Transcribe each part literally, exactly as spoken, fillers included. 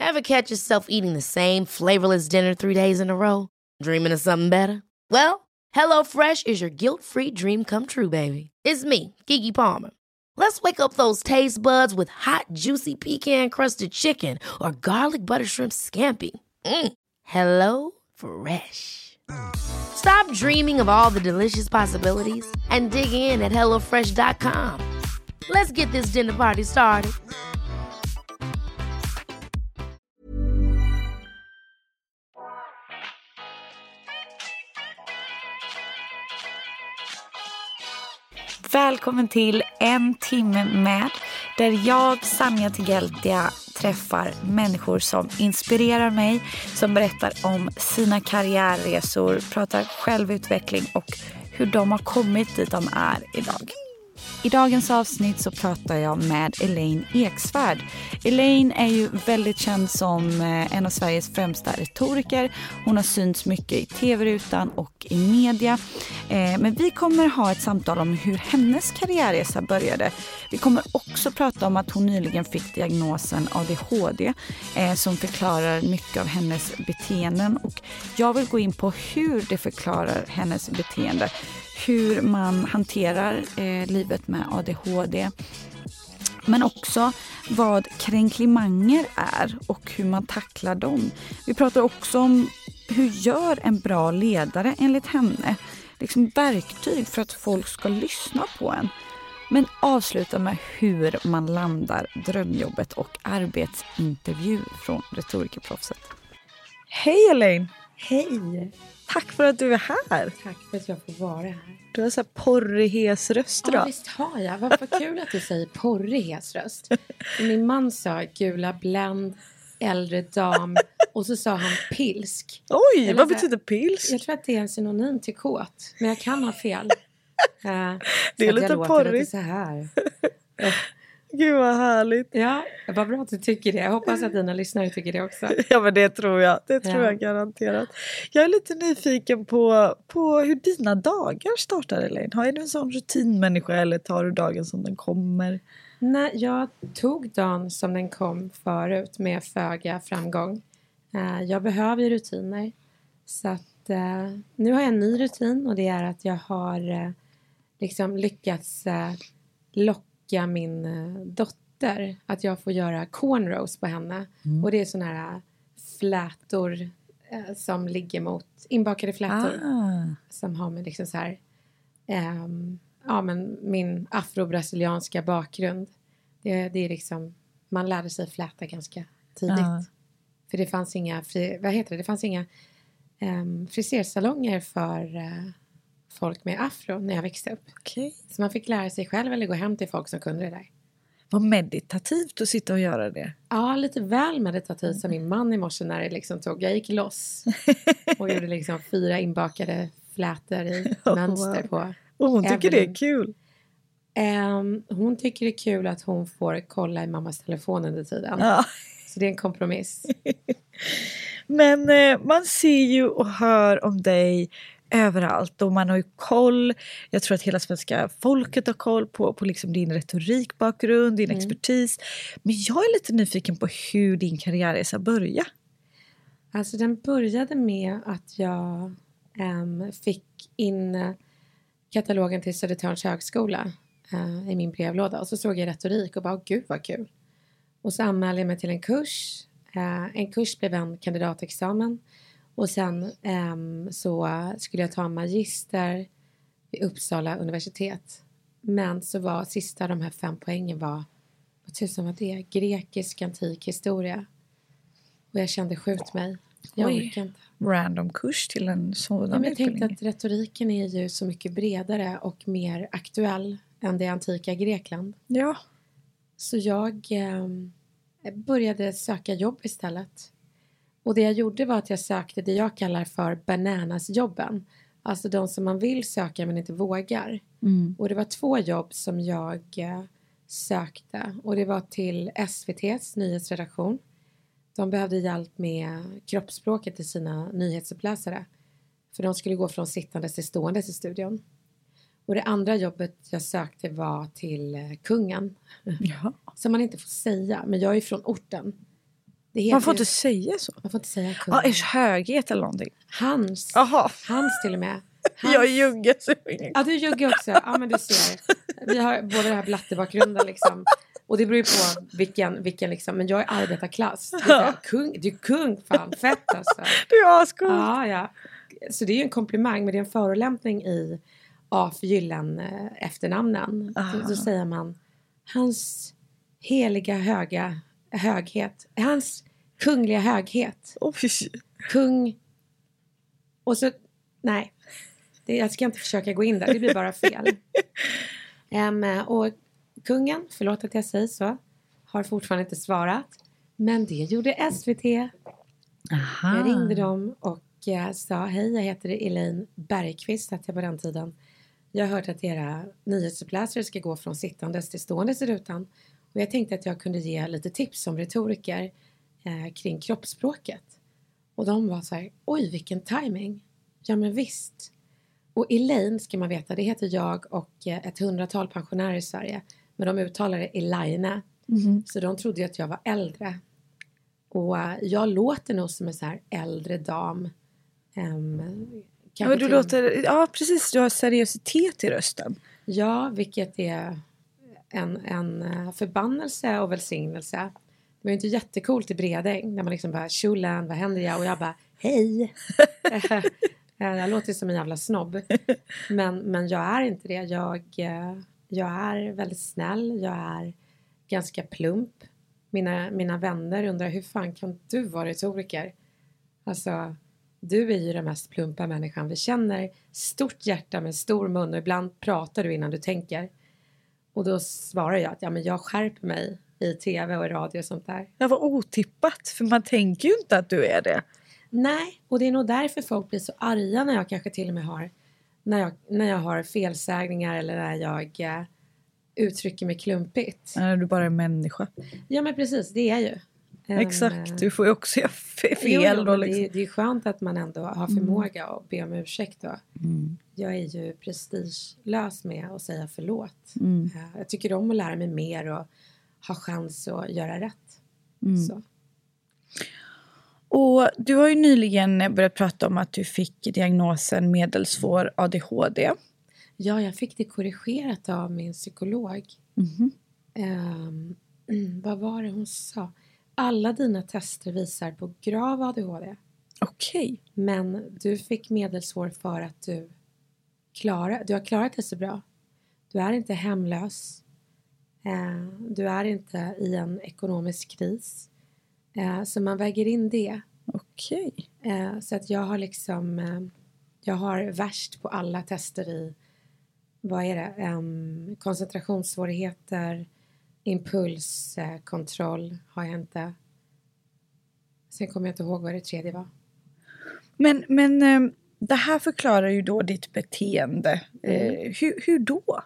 Ever catch yourself eating the same flavorless dinner three days in a row? Dreaming of something better? Well, HelloFresh is your guilt-free dream come true, baby. It's me, Keke Palmer. Let's wake up those taste buds with hot, juicy pecan-crusted chicken or garlic butter shrimp scampi. Mm. Hello Fresh. Stop dreaming of all the delicious possibilities and dig in at hello fresh dot com. Let's get this dinner party started. Välkommen till En timme med, där jag, Sanja Tigeltia, träffar människor som inspirerar mig, som berättar om sina karriärresor, pratar självutveckling och hur de har kommit dit de är idag. I dagens avsnitt så pratar jag med Elaine Eksvärd. Elaine är ju väldigt känd som en av Sveriges främsta retoriker. Hon har synts mycket i tv-rutan och i media. Men vi kommer ha ett samtal om hur hennes karriärresa började. Vi kommer också prata om att hon nyligen fick diagnosen A D H D som förklarar mycket av hennes beteenden. Och jag vill gå in på hur det förklarar hennes beteende. Hur man hanterar eh, livet med A D H D. Men också vad kränklimanger är och hur man tacklar dem. Vi pratar också om hur gör en bra ledare enligt henne. Liksom verktyg för att folk ska lyssna på en. Men avsluta med hur man landar drömjobbet och arbetsintervju från retorikerproffset. Hej Elaine! Hej! Tack för att du är här. Tack för att jag får vara här. Du har så här porrig hes röst idag. Ja, visst har jag. Vad för kul att du säger porrig hes röst. Min man sa gula bländ, äldre dam och så sa han pilsk. Oj, Eller vad så, betyder pilsk? Jag tror att det är en synonym till kåt. Men jag kan ha fel. uh, det är lite jag porrigt. Lite så här. Gud vad härligt. Ja, vad bra att du tycker det. Jag hoppas att dina lyssnare tycker det också. Ja, men det tror jag. Det tror ja. jag garanterat. Jag är lite nyfiken på, på hur dina dagar startar, Elaine. Har du en sån rutinmänniska eller tar du dagen som den kommer? Nej, jag tog dagen som den kom förut med föga framgång. Uh, jag behöver ju rutiner. Så att uh, nu har jag en ny rutin och det är att jag har uh, liksom lyckats uh, locka min dotter att jag får göra cornrows på henne. Mm. Och det är såna här flätor eh, som ligger mot inbakade flätor. Ah. Som har med liksom så här eh, ja men min afro-brasilianska bakgrund. Det, det är liksom man lärde sig fläta ganska tidigt. Ah. För det fanns inga fri, vad heter det? Det fanns inga eh, frisersalonger för eh, folk med afro när jag växte upp. Okay. Så man fick lära sig själv eller gå hem till folk som kunde det där. Vad meditativt att sitta och göra det. Ja, lite väl meditativt som min man i morse när det liksom tog. Jag gick loss och gjorde liksom fyra inbakade flätor i oh, mönster wow. på. Och hon tycker Evelyn. Det är kul. Um, hon tycker det är kul att hon får kolla i mammas telefon under tiden. Ja. Så det är en kompromiss. Men eh, man ser ju och hör om dig överallt och man har ju koll. Jag tror att hela svenska folket har koll på, på liksom din retorikbakgrund, din mm. expertis. Men jag är lite nyfiken på hur din karriärresa började. Alltså den började med att jag um, fick in uh, katalogen till Södertörns högskola uh, i min brevlåda. Och så såg jag retorik och bara, gud vad kul. Och så anmälde jag mig till en kurs. Uh, en kurs blev en kandidatexamen. Och sen um, så skulle jag ta en magister vid Uppsala universitet. Men så var sista de här fem poängen var, vad tusan var det? Grekisk antik historia. Och jag kände skjut mig. Jag Oj, orkar inte. Random kurs till en sådan ja, men jag utbildning. tänkte att retoriken är ju så mycket bredare och mer aktuell än det antika Grekland. Ja. Så jag um, började söka jobb istället. Och det jag gjorde var att jag sökte det jag kallar för bananasjobben. Alltså de som man vill söka men inte vågar. Mm. Och det var två jobb som jag eh, sökte. Och det var till S V T:s nyhetsredaktion. De behövde hjälp med kroppsspråket till sina nyhetsuppläsare. För de skulle gå från sittandes till ståendes i studion. Och det andra jobbet jag sökte var till eh, kungen. Ja. Som man inte får säga. Men jag är från orten. Det heter Man får ju, inte säga så. Man får inte säga kung. Ja, ers höghet eller någonting. Hans. Aha. Hans till och med. Hans. Jag är jugge. Så Ja, du är jugge också. Ja, men du ser. Vi har både den här blattebakgrunden liksom. Och det beror ju på vilken, vilken liksom. Men jag är arbetarklass. Det är så, kung, du är kung, fan. Fett alltså. Det är ascoolt. Ja, ja. Så det är ju en komplimang. Men det är en förolämpning i A för gyllen efternamnen. Så, så säger man hans heliga höga höghet. Hans kungliga höghet. Oj. Kung. Och så, nej. Det, jag ska inte försöka gå in där. Det blir bara fel. um, och kungen, förlåt att jag säger så, har fortfarande inte svarat. Men det gjorde S V T. Aha. Jag ringde dem och uh, sa, hej, jag heter Elaine Bergqvist, att jag på den tiden. Jag har hört att era nyhetsuppläsare ska gå från sittandes till ståendes i rutan. Och jag tänkte att jag kunde ge lite tips som retoriker eh, kring kroppsspråket. Och de var så här, oj vilken timing. Ja men visst. Och Elaine ska man veta, det heter jag och eh, ett hundratal pensionärer i Sverige. Men de uttalade Elaine. Mm-hmm. Så de trodde ju att jag var äldre. Och eh, jag låter nog som en så här äldre dam. Um, ja, du låter, ja precis, du har seriositet i rösten. Ja, vilket är en, en förbannelse och välsignelse. Det var ju inte jättekult i Bredäng när man liksom bara, tjolan, vad händer jag? Och jag bara, hej! Jag låter som en jävla snobb. Men, men jag är inte det. Jag, jag är väldigt snäll. Jag är ganska plump. Mina, mina vänner undrar, hur fan kan du vara retoriker? Alltså, du är ju den mest plumpa människan vi känner. Stort hjärta med stor mun. Och ibland pratar du innan du tänker. Och då svarar jag att ja, men jag skärper mig i tv och radio och sånt där. Det var otippat, för man tänker ju inte att du är det. Nej, och det är nog därför folk blir så arga när jag kanske till och med har när jag, när jag har felsägningar eller när jag äh, uttrycker mig klumpigt. När du bara är människa. Ja, men precis, det är ju. Um, Exakt, du får ju också göra fel. Jo, jo, då, liksom. det, är, det är skönt att man ändå har förmåga mm. att be om ursäkt då. Mm. Jag är ju prestigelös med att säga förlåt. Mm. Uh, jag tycker om att lära mig mer och ha chans att göra rätt. Mm. Så. Och du har ju nyligen börjat prata om att du fick diagnosen medelsvår A D H D. Ja, jag fick det korrigerat av min psykolog. Mm. Um, mm, vad var det hon sa? Alla dina tester visar på grav A D H D. Okej. Okay. Men du fick medelsvår för att du, klara, du har klarat det så bra. Du är inte hemlös. Uh, du är inte i en ekonomisk kris. Uh, så man väger in det. Okej. Okay. Uh, så att jag har liksom... Uh, jag har värst på alla tester i... Vad är det? Um, koncentrationssvårigheter... Impulskontroll eh, har jag inte. Sen kommer jag inte ihåg vad det tredje var. Men, men eh, det här förklarar ju då ditt beteende. Eh, mm. hur, hur då?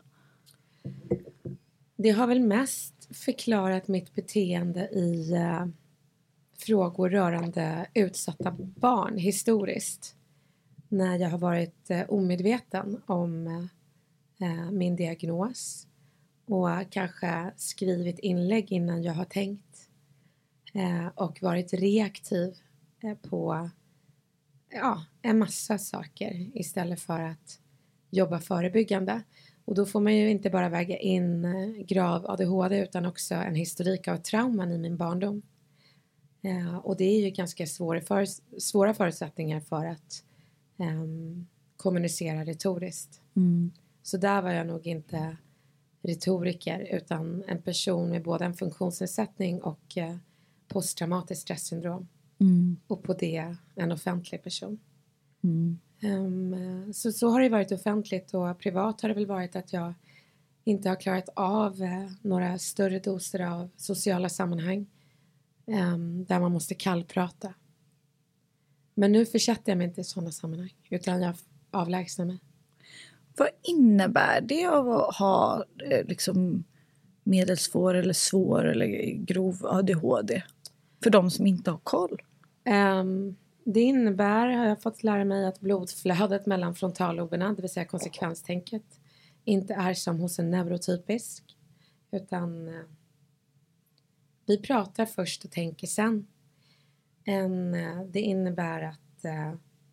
Det har väl mest förklarat mitt beteende i eh, frågor rörande utsatta barn historiskt. När jag har varit eh, omedveten om eh, min diagnos. Och kanske skrivit inlägg innan jag har tänkt. Eh, och varit reaktiv eh, på ja, en massa saker. Istället för att jobba förebyggande. Och då får man ju inte bara väga in eh, grav A D H D. Utan också en historik av trauman i min barndom. Eh, och det är ju ganska svåra, för, svåra förutsättningar för att eh, kommunicera retoriskt. Mm. Så där var jag nog inte... retoriker utan en person med både en funktionsnedsättning och eh, posttraumatiskt stresssyndrom. Mm. Och på det en offentlig person. Mm. Um, så, så har det varit offentligt och privat har det väl varit att jag inte har klarat av eh, några större doser av sociala sammanhang um, där man måste kallprata. Men nu försätter jag mig inte i sådana sammanhang utan jag avlägsnar mig. Vad innebär det av att ha liksom medelsvår eller svår eller grov A D H D? För de som inte har koll. Um, det innebär, har jag fått lära mig, att blodflödet mellan frontalloberna, det vill säga konsekvenstänket, inte är som hos en neurotypisk. Utan uh, vi pratar först och tänker sen. En, det innebär att eh,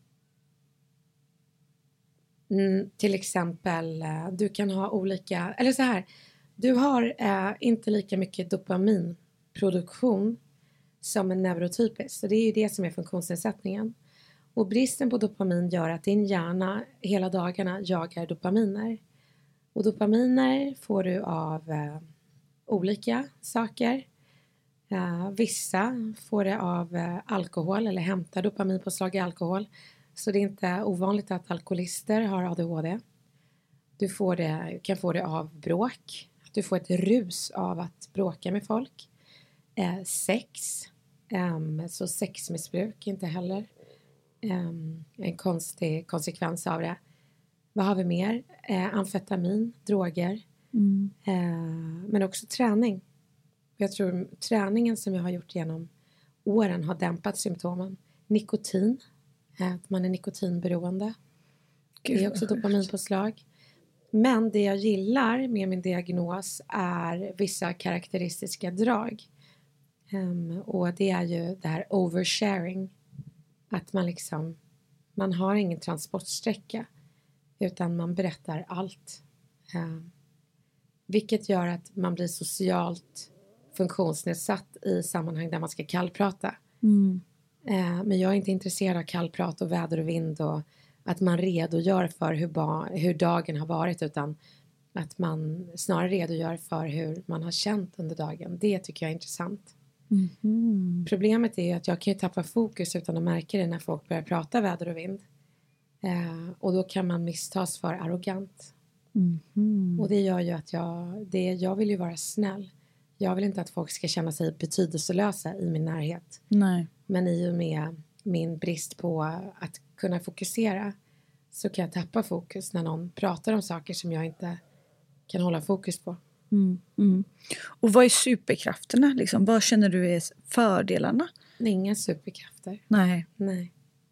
mm, till exempel eh, du kan ha olika, eller så här, du har eh, inte lika mycket dopaminproduktion som en neurotypisk. Så det är ju det som är funktionsnedsättningen. Och bristen på dopamin gör att din hjärna hela dagarna jagar dopaminer. Och dopaminer får du av eh, olika saker. Uh, vissa får det av uh, alkohol eller hämtar dopaminpåslag i alkohol. Så det är inte ovanligt att alkoholister har A D H D. Du får det, kan få det av bråk. Du får ett rus av att bråka med folk. Uh, sex. Um, så sexmissbruk inte heller um, en konstig konsekvens av det. Vad har vi mer? Uh, amfetamin, droger. Mm. Uh, men också träning. Jag tror träningen som jag har gjort genom åren har dämpat symptomen. Nikotin, att man är nikotinberoende. Gud, det är också dopaminpåslag. Men det jag gillar med min diagnos är vissa karaktäristiska drag. Um, och det är ju det här oversharing. Att man liksom, man har ingen transportsträcka. Utan man berättar allt. Um, vilket gör att man blir socialt funktionsnedsatt i sammanhang där man ska kallprata. Mm. Eh, men jag är inte intresserad av kallprat och väder och vind och att man redogör för hur, ba- hur dagen har varit, utan att man snarare redogör för hur man har känt under dagen. Det tycker jag är intressant. Mm. Problemet är att jag kan ju tappa fokus utan att märka det när folk börjar prata väder och vind. Eh, och då kan man misstas för arrogant. Mm. Och det gör ju att jag, det, jag vill ju vara snäll. Jag vill inte att folk ska känna sig betydelselösa i min närhet. Nej. Men i och med min brist på att kunna fokusera så kan jag tappa fokus när någon pratar om saker som jag inte kan hålla fokus på. Mm, mm. Och vad är superkrafterna? Liksom? Vad känner du är fördelarna? Inga superkrafter. Nej. Nej.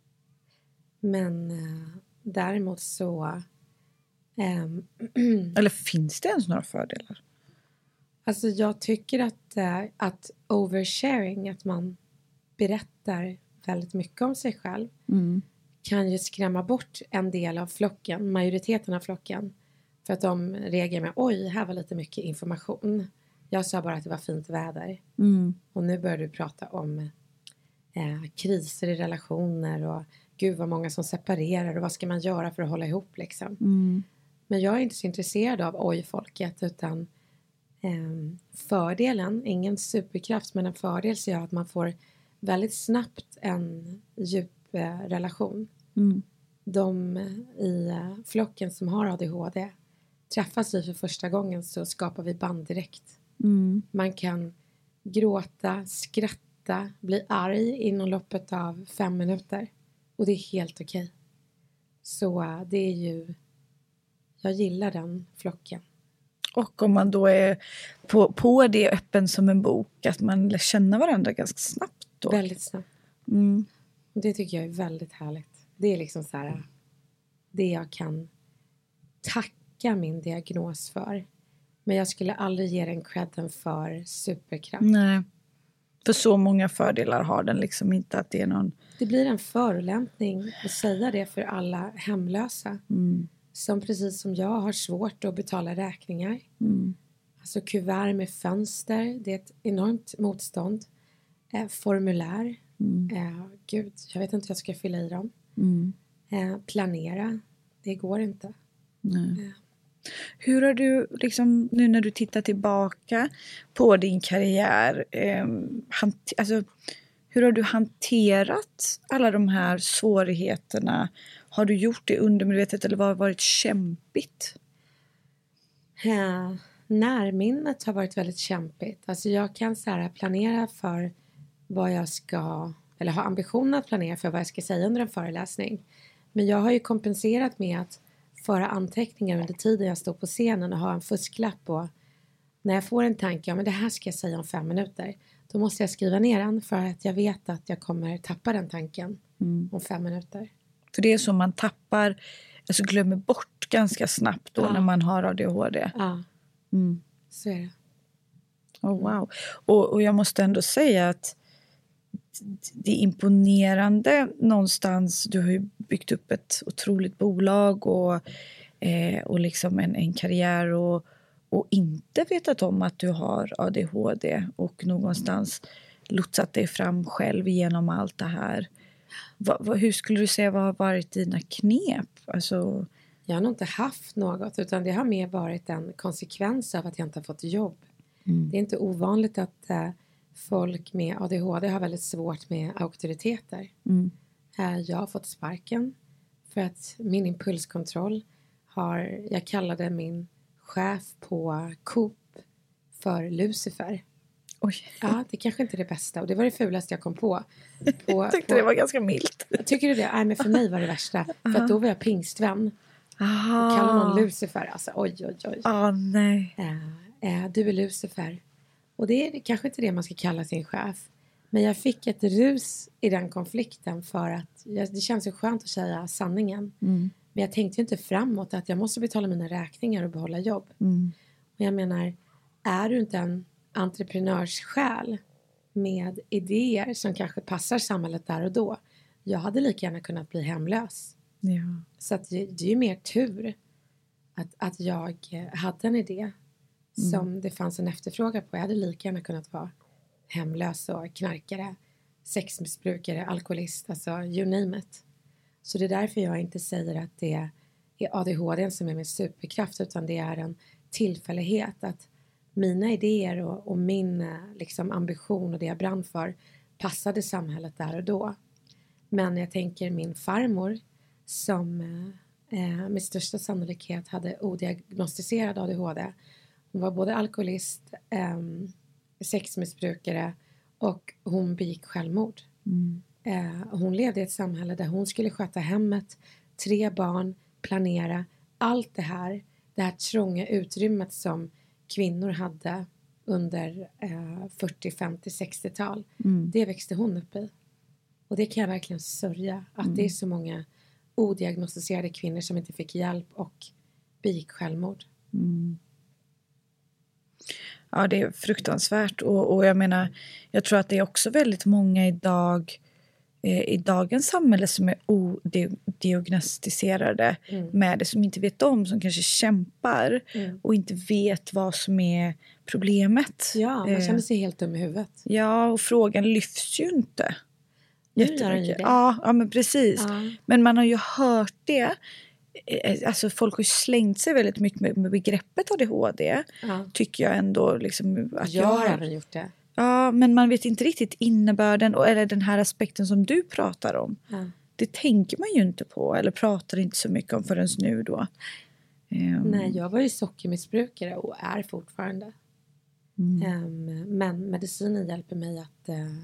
Men äh, däremot så... Ähm, Eller finns det ens några fördelar? Alltså jag tycker att, äh, att oversharing, att man berättar väldigt mycket om sig själv, mm. kan ju skrämma bort en del av flocken, majoriteten av flocken. För att de reagerar med, oj, här var lite mycket information. Jag sa bara att det var fint väder. Mm. Och nu börjar du prata om eh, kriser i relationer och gud vad många som separerar och vad ska man göra för att hålla ihop liksom. Mm. Men jag är inte så intresserad av oj-folket, utan eh, fördelen, ingen superkraft, men en fördel så gör att man får väldigt snabbt en djup eh, relation. Mm. De i eh, flocken som har A D H D, träffas vi för första gången så skapar vi band direkt. Mm. Man kan gråta, skratta, bli arg inom loppet av fem minuter. Och det är helt okej. Så uh, det är ju, jag gillar den flocken. Och om man då är på, på det öppen som en bok, att man lär känna varandra ganska snabbt då. Väldigt snabbt. Mm. Det tycker jag är väldigt härligt. Det är liksom så här, det jag kan tacka min diagnos för. Men jag skulle aldrig ge den credden för superkraft. Nej. För så många fördelar har den liksom inte, att det är någon... Det blir en förolämpning att säga det för alla hemlösa. Mm. Som precis som jag har svårt att betala räkningar. Mm. Alltså kuvert med fönster. Det är ett enormt motstånd. Eh, formulär. Mm. Eh, gud, jag vet inte hur jag ska fylla i dem. Mm. Eh, planera. Det går inte. Nej. Eh. Hur har du, liksom, nu när du tittar tillbaka på din karriär, eh, hant- alltså, hur har du hanterat alla de här svårigheterna? Har du gjort det undermedvetet eller vad har varit kämpigt? Ja, närminnet har varit väldigt kämpigt. Alltså jag kan så här planera för vad jag ska, eller ha ambitionen att planera för vad jag ska säga under en föreläsning. Men jag har ju kompenserat med att föra anteckningar under tiden jag står på scenen och ha en fusklapp på. När jag får en tanke, ja men det här ska jag säga om fem minuter. Då måste jag skriva ner den för att jag vet att jag kommer tappa den tanken mm. om fem minuter. För det är så man tappar, alltså glömmer bort ganska snabbt då ja. När man har A D H D. Ja, mm. så är det. Oh, wow. Och, och jag måste ändå säga att det är imponerande någonstans. Du har ju byggt upp ett otroligt bolag och, eh, och liksom en, en karriär och, och inte vetat om att du har A D H D och någonstans lotsat dig fram själv genom allt det här. Va, va, hur skulle du säga vad har varit dina knep? Alltså... Jag har nog inte haft något, utan det har mer varit en konsekvens av att jag inte har fått jobb. Mm. Det är inte ovanligt att eh, folk med A D H D har väldigt svårt med auktoriteter. Mm. Eh, jag har fått sparken för att min impulskontroll har, jag kallade min chef på Coop för Lucifer. Oj. Ja, det kanske inte är det bästa. Och det var det fulaste jag kom på. på jag tyckte på... det var ganska milt. Tycker du det? Nej, men för mig var det värsta. För att då var jag pingstvän. Aha. Och kallade någon Lucifer. Alltså, oj, oj, oj. Åh, nej. Äh, äh, du är Lucifer. Och det är, det är kanske inte det man ska kalla sin chef. Men jag fick ett rus i den konflikten. För att jag, det känns så skönt att säga sanningen. Mm. Men jag tänkte ju inte framåt att jag måste betala mina räkningar och behålla jobb. Mm. Och jag menar, är du inte en entreprenörssjäl med idéer som kanske passar samhället där och då. Jag hade lika gärna kunnat bli hemlös. Ja. Så att det, det är ju mer tur att, att jag hade en idé mm. som det fanns en efterfrågan på. Jag hade lika gärna kunnat vara hemlös och knarkare, sexmissbrukare, alkoholist, alltså you name it. Så det är därför jag inte säger att det är A D H D som är min superkraft, utan det är en tillfällighet att mina idéer och, och min liksom, ambition och det jag brann för passade samhället där och då. Men jag tänker min farmor som eh, med största sannolikhet hade odiagnostiserad A D H D. Hon var både alkoholist, eh, sexmissbrukare och hon begick självmord. Mm. Eh, hon levde i ett samhälle där hon skulle sköta hemmet, tre barn, planera allt det här. Det här trånga utrymmet som kvinnor hade under eh, fyrtio, femtio, sextiotal. Mm. Det växte hon upp i. Och det kan jag verkligen sörja. Att mm. det är så många odiagnostiserade kvinnor som inte fick hjälp och begick självmord. Mm. Ja, det är fruktansvärt. Och, och jag menar, jag tror att det är också väldigt många idag eh, i dagens samhälle som är odiagnostiserade mm. med det, som inte vet om, som kanske kämpar mm. och inte vet vad som är problemet. Ja, man känner sig helt dum i huvudet. Ja, och frågan lyfts ju inte. Jättemycket. Ja, ja, men precis. Ja. Men man har ju hört det. Alltså folk har ju slängt sig väldigt mycket med, med begreppet A D H D. Ja. Tycker jag ändå liksom att jag, jag har även gjort det. Ja, men man vet inte riktigt innebörden och eller den här aspekten som du pratar om. Ja. Det tänker man ju inte på eller pratar inte så mycket om förrän nu då. Um. Nej, jag var ju sockermissbrukare och är fortfarande. Mm. Um, men medicinen hjälper mig att uh,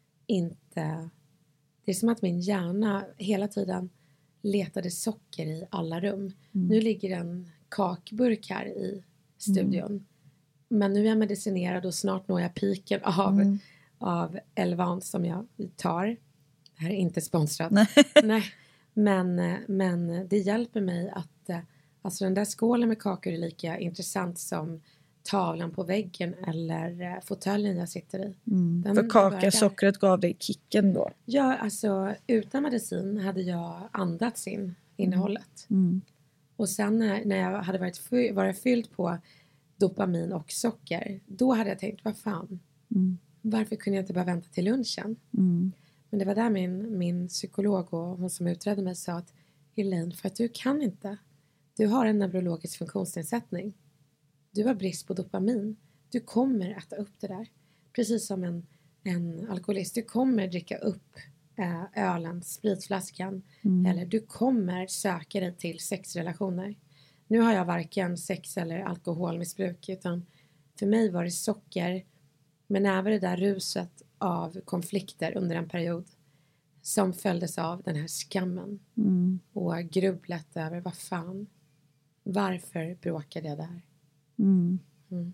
inte... Det är som att min hjärna hela tiden letade socker i alla rum. Mm. Nu ligger en kakburk här i studion. Mm. Men nu är jag medicinerad och snart når jag piken av, mm. av Elvan som jag tar. Det här är inte sponsrat. Nej. Nej. Men, men det hjälper mig att... Alltså den där skålen med kakor är lika intressant som tavlan på väggen eller fåtöljen jag sitter i. Mm. För kaka, sockret gav dig kicken då? Ja, alltså utan medicin hade jag andats in innehållet. Mm. Och sen när, när jag hade varit, fy, varit fylld på dopamin och socker, då hade jag tänkt, vad fan? Mm. Varför kunde jag inte bara vänta till lunchen? Mm. Men det var där min, min psykolog och hon som utredde mig sa att Elaine, för att du kan inte. Du har en neurologisk funktionsnedsättning. Du har brist på dopamin. Du kommer äta upp det där. Precis som en, en alkoholist. Du kommer dricka upp äh, ölen, spritflaskan. Mm. Eller du kommer söka dig till sexrelationer. Nu har jag varken sex eller alkoholmissbruk. Utan för mig var det socker. Men även det där ruset av konflikter under en period. Som följdes av den här skammen. Mm. Och grubblet över vad fan. Varför bråkade jag där? Mm. Mm.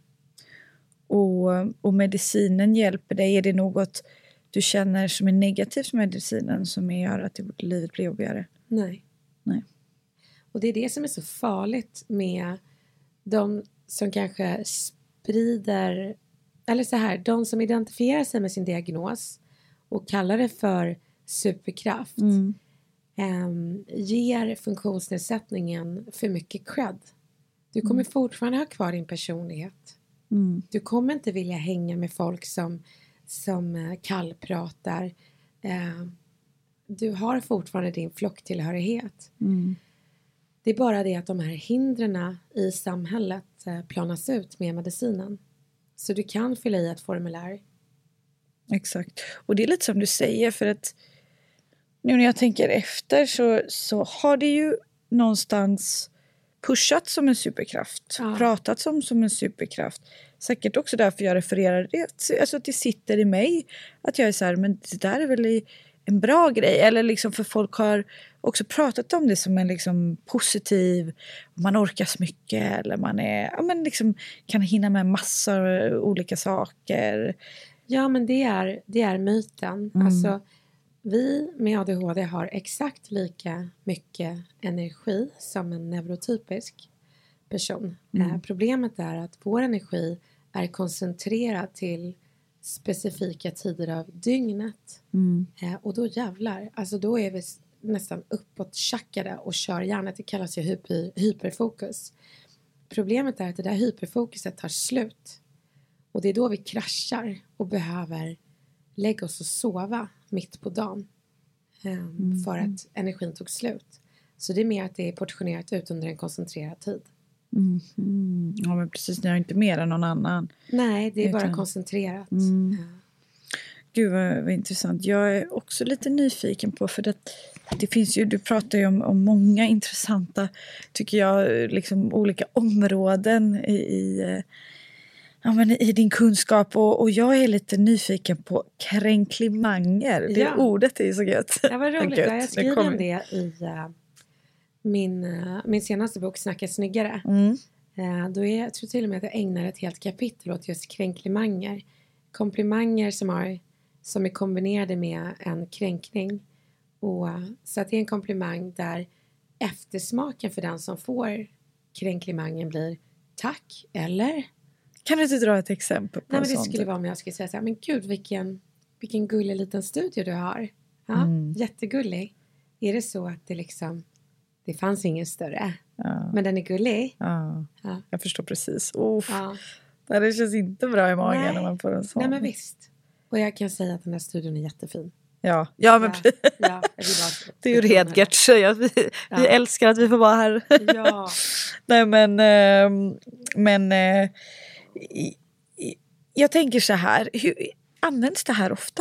Och, och medicinen hjälper dig. Är det något du känner som är negativt med medicinen som gör att livet blir jobbigare? Nej. Nej. Och det är det som är så farligt med de som kanske sprider, eller så här, de som identifierar sig med sin diagnos och kalla det för superkraft Mm. um, ger funktionsnedsättningen för mycket cred. Du kommer Mm. fortfarande ha kvar din personlighet. Mm. Du kommer inte vilja hänga med folk som, som uh, kallpratar. Uh, du har fortfarande din flocktillhörighet. Mm. Det är bara det att de här hindren i samhället uh, planas ut med medicinen. Så du kan fylla i ett formulär. Exakt. Och det är lite som du säger, för att nu när jag tänker efter så, så har det ju någonstans pushat som en superkraft. Ja. Pratat som, som en superkraft. Säkert också därför jag refererar det. Alltså att det sitter i mig. Att jag är så här, men det där är väl en bra grej. Eller liksom, för folk har också pratat om det som en liksom positiv. Man orkar så mycket. Eller man är, ja, men liksom, kan hinna med massor olika saker. Ja, men det är, det är myten. Mm. Alltså, vi med A D H D har exakt lika mycket energi som en neurotypisk person. Mm. Eh, problemet är att vår energi är koncentrerad till specifika tider av dygnet. Mm. Eh, och då jävlar, alltså då är vi nästan uppåt tjackade och kör hjärnet. Det kallas ju hyper, hyperfokus. Problemet är att det där hyperfokuset tar slut. Och det är då vi kraschar och behöver lägga oss och sova mitt på dagen. Um, Mm. För att energin tog slut. Så det är mer att det är portionerat ut under en koncentrerad tid. Mm. Mm. Ja, men precis, ni har inte mer än någon annan. Nej, det är bara Utan- koncentrerat. Mm. Ja. Gud vad, vad intressant. Jag är också lite nyfiken på, för det, det finns ju, du pratar ju om, om många intressanta, tycker jag, liksom olika områden i, i, ja, men i din kunskap, och, och jag är lite nyfiken på kränklimanger. Det Ja. ordet är ju så gött. Det var roligt. Gött. Ja, jag Det skriver kommer- om det i uh, min, uh, min senaste bok Snacka snyggare. Mm. Uh, då är, jag tror till och med att jag ägnar ett helt kapitel åt just kränklimanger. Komplimanger som, har, som är kombinerade med en kränkning. Och, uh, så att det är en komplimang där eftersmaken för den som får kränklimangen blir tack eller... Kan du inte dra ett exempel på Nej, men det sånt? skulle vara om jag skulle säga så här, men gud vilken, vilken gullig liten studio du har. Ja, Mm. jättegullig. Är det så att det liksom, det fanns ingen större, Ja. men den är gullig? Ja. Ja. Jag förstår precis. Uff, Ja. det känns inte bra i magen Nej. när man får en sån. Nej, men visst. Och jag kan säga att den här studion är jättefin. Ja, ja men Ja, ja, jag vill bara- det är ju Redgert, så jag, vi, Ja. vi älskar att vi får vara här. Ja. Nej, men, eh, men eh, i- i- jag tänker så här, hur används det här ofta?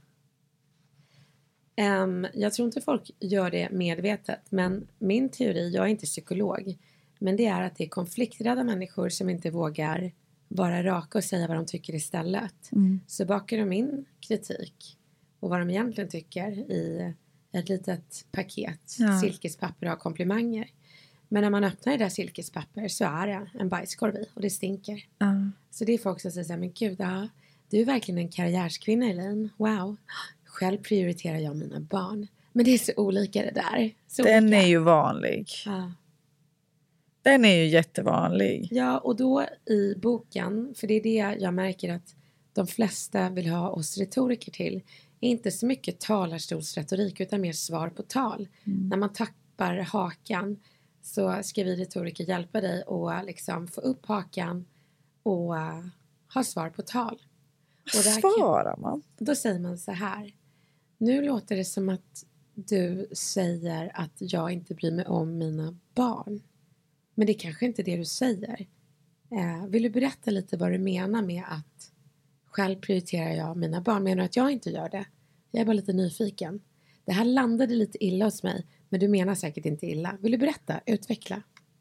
Um, jag tror inte folk gör det medvetet, men min teori, jag är inte psykolog, men det är att det är konflikträdda människor som inte vågar vara raka och säga vad de tycker istället. Mm. Så bakar de in kritik och vad de egentligen tycker i ett litet paket, Ja. silkespapper och komplimanger. Men när man öppnar det där silkespapper så är det en bajskorv i och det stinker. Ja. Så det är folk som säger så här, men gud, ja, du är verkligen en karriärskvinna, Elaine. Wow. Själv prioriterar jag mina barn. Men det är så olika det där. Så Den olika. är ju vanlig. Ja. Den är ju jättevanlig. Ja, och då i boken, för det är det jag märker att de flesta vill ha oss retoriker till, är inte så mycket talarstolsretorik utan mer svar på tal. Mm. När man tappar hakan så ska vi retoriker hjälpa dig att liksom få upp hakan och uh, ha svar på tal. Vad Och där kan- svarar man? Då säger man så här. Nu låter det som att du säger att jag inte bryr mig om mina barn. Men det är kanske inte det du säger. Eh, vill du berätta lite vad du menar med att själv prioriterar jag mina barn? Menar du att jag inte gör det? Jag är bara lite nyfiken. Det här landade lite illa hos mig. Men du menar säkert inte illa. Vill du berätta? Utveckla.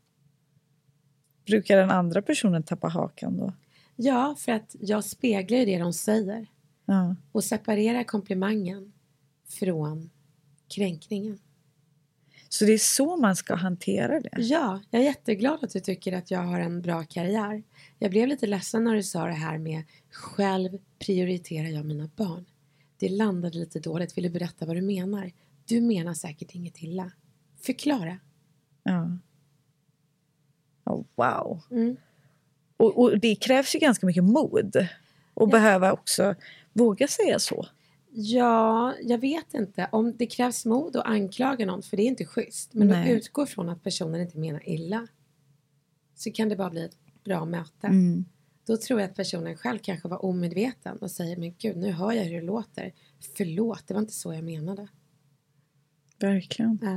Brukar den andra personen tappa hakan då? Ja, för att jag speglar ju det de säger. Ja. Och separerar komplimangen från kränkningen. Så det är så man ska hantera det? Ja, jag är jätteglad att du tycker att jag har en bra karriär. Jag blev lite ledsen när du sa det här med själv prioriterar jag mina barn. Det landade lite dåligt. Vill du berätta vad du menar? Du menar säkert inget illa. Förklara. Ja. Oh, wow. Mm. Och, och det krävs ju ganska mycket mod. Och Ja. behöva också våga säga så. Ja, jag vet inte. Om det krävs mod att anklaga någon, för det är inte schysst. Men Nej. då utgår från att personen inte menar illa. Så kan det bara bli ett bra möte. Mm. Då tror jag att personen själv kanske var omedveten och säger, men gud, nu hör jag hur det låter. Förlåt, det var inte så jag menade. Verkligen. Ja.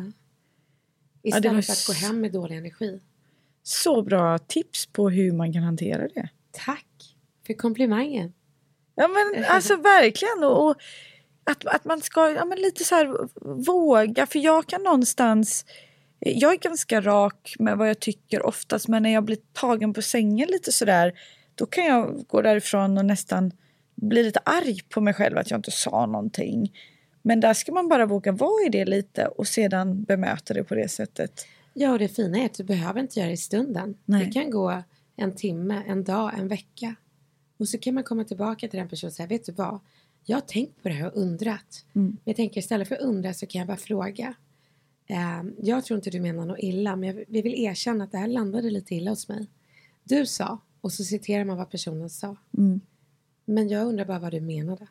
Ja, Istället det var för att gå hem med dålig energi. Så bra tips på hur man kan hantera det. Tack för komplimangen. Ja, men alltså verkligen. Och, och att, att man ska ja, men lite så här våga. För jag kan någonstans... Jag är ganska rak med vad jag tycker oftast. Men när jag blir tagen på sängen lite sådär. Då kan jag gå därifrån och nästan bli lite arg på mig själv. Att jag inte sa någonting. Men där ska man bara våga vara i det lite. Och sedan bemöta det på det sättet. Ja, och det fina är att du behöver inte göra det i stunden. Nej. Det kan gå en timme, en dag, en vecka. Och så kan man komma tillbaka till den personen och säga, vet du vad? Jag har tänkt på det här och undrat. Mm. Men jag tänker istället för att undra så kan jag bara fråga. Eh, jag tror inte du menar något illa, men jag, vi vill erkänna att det här landade lite illa hos mig. Du sa, och så citerar man vad personen sa. Mm. Men jag undrar bara vad du menade.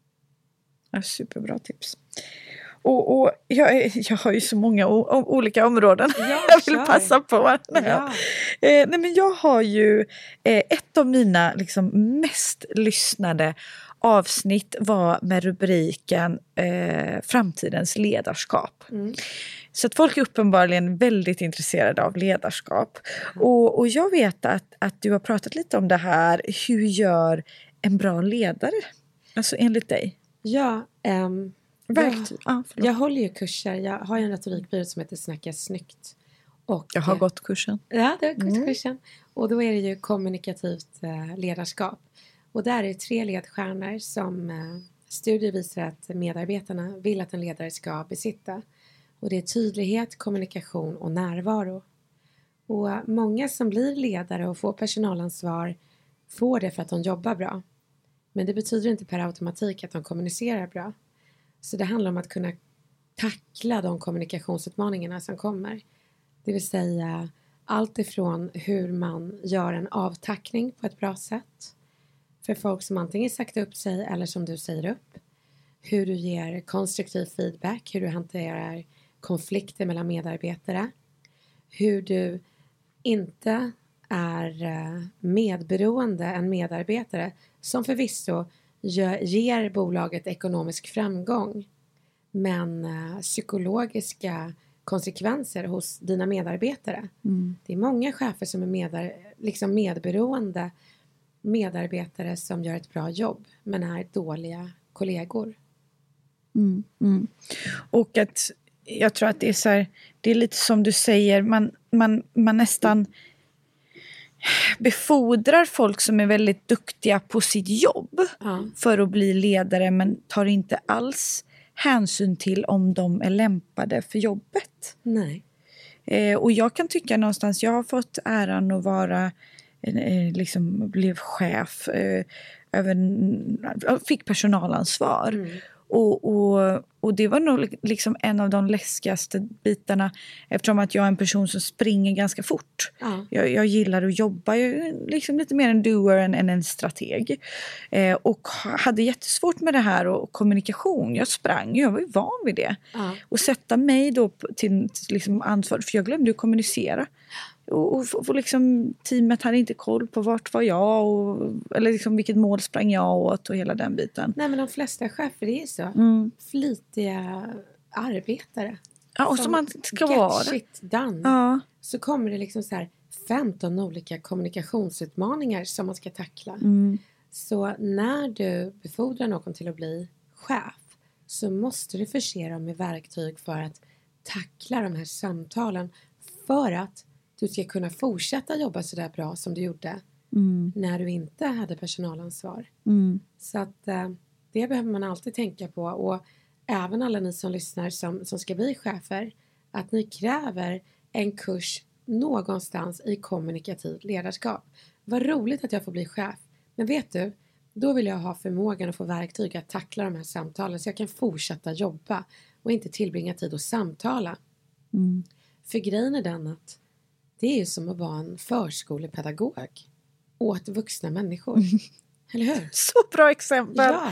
Ja, superbra tips. Och, och jag, jag har ju så många o, o, olika områden. Ja, jag vill kör. passa på. Nej, Ja. eh, nej, men jag har ju eh, ett av mina liksom, mest lyssnade avsnitt var med rubriken eh, Framtidens ledarskap. Mm. Så att folk är uppenbarligen väldigt intresserade av ledarskap. Mm. Och, och jag vet att, att du har pratat lite om det här. Hur gör en bra ledare? Alltså enligt dig. Ja, ehm, Verktyg. jag, Ah, jag håller ju kurser. Jag har ju en retorikbyrå som heter Snacka snyggt. Och, jag har eh, gått kursen. Ja, det har gått Mm. kursen. Och då är det ju kommunikativt eh, ledarskap. Och där är det tre ledstjärnor som eh, studier visar att medarbetarna vill att en ledare ska besitta. Och det är tydlighet, kommunikation och närvaro. Och eh, många som blir ledare och får personalansvar får det för att de jobbar bra. Men det betyder inte per automatik att de kommunicerar bra. Så det handlar om att kunna tackla de kommunikationsutmaningarna som kommer. Det vill säga allt ifrån hur man gör en avtackning på ett bra sätt. För folk som antingen sagt upp sig eller som du säger upp. Hur du ger konstruktiv feedback. Hur du hanterar konflikter mellan medarbetare. Hur du inte är medberoende en medarbetare som förvisso ger bolaget ekonomisk framgång. Men psykologiska konsekvenser hos dina medarbetare. Mm. Det är många chefer som är medar, liksom medberoende medarbetare som gör ett bra jobb men är dåliga kollegor. Mm, mm. Och att jag tror att det är så här, det är lite som du säger, man, man, man nästan befordrar folk som är väldigt duktiga på sitt jobb Ja. för att bli ledare, men tar inte alls hänsyn till om de är lämpade för jobbet. Nej. Eh, och jag kan tycka någonstans, jag har fått äran att vara eh, liksom blev chef eh, över, fick personalansvar. Mm. Och, och, och det var nog liksom en av de läskigaste bitarna, eftersom att jag är en person som springer ganska fort. Ja. Jag, jag gillar att jobba, jag är liksom lite mer en doer än, än en strateg. Eh, och hade jättesvårt med det här och, och kommunikation. Jag sprang, jag var ju van vid det. Ja. Och sätta mig då till, till liksom ansvar, för jag glömde ju kommunicera. Och, och, och liksom, teamet hade inte koll på vart var jag och, eller liksom vilket mål sprang jag åt och hela den biten. Nej, men de flesta chefer är så. Mm. Flitiga arbetare. Ja, och som man ska get vara. shit done. Ja. Så kommer det liksom så här femton olika kommunikationsutmaningar som man ska tackla. Mm. Så när du befordrar någon till att bli chef så måste du förse dem med verktyg för att tackla de här samtalen för att du ska kunna fortsätta jobba så där bra som du gjorde Mm. när du inte hade personalansvar. Mm. Så att eh, det behöver man alltid tänka på. Och även alla ni som lyssnar som, som ska bli chefer, att ni kräver en kurs någonstans i kommunikativt ledarskap. Vad roligt att jag får bli chef. Men vet du, då vill jag ha förmågan att få verktyg att tackla de här samtalen så jag kan fortsätta jobba och inte tillbringa tid och samtala. Mm. För grejen är den att det är ju som att vara en förskolepedagog åt vuxna människor. Eller hur? Så bra exempel. Ja,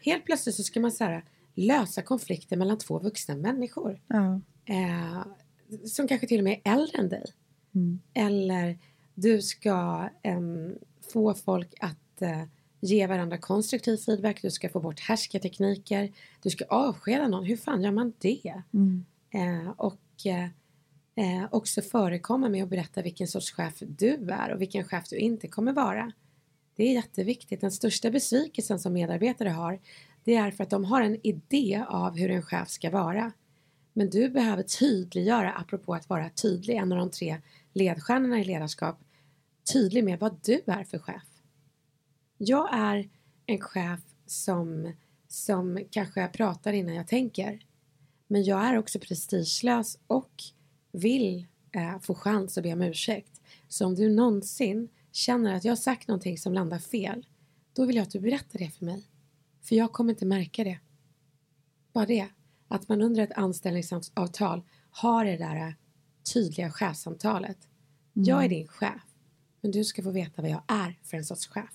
Helt plötsligt så ska man så här, lösa konflikter mellan två vuxna människor. Ja. Eh, som kanske till och med är äldre än dig. Mm. Eller du ska eh, få folk att eh, ge varandra konstruktiv feedback. Du ska få bort härskartekniker. Du ska avskeda någon. Hur fan gör man det? Mm. Eh, och eh, eh, också förekomma med att berätta vilken sorts chef du är. Och vilken chef du inte kommer vara. Det är jätteviktigt. Den största besvikelsen som medarbetare har. Det är för att de har en idé av hur en chef ska vara. Men du behöver tydliggöra, apropå att vara tydlig, en av de tre ledstjärnorna i ledarskap. Tydlig med vad du är för chef. Jag är en chef som, som kanske pratar innan jag tänker. Men jag är också prestigelös och vill eh, få chans att be om ursäkt. Så om du någonsin känner att jag har sagt någonting som landar fel. Då vill jag att du berättar det för mig. För jag kommer inte märka det. Bara det. Att man under ett anställningsavtal har det där tydliga chefsamtalet. Mm. Jag är din chef. Men du ska få veta vad jag är för en sorts chef.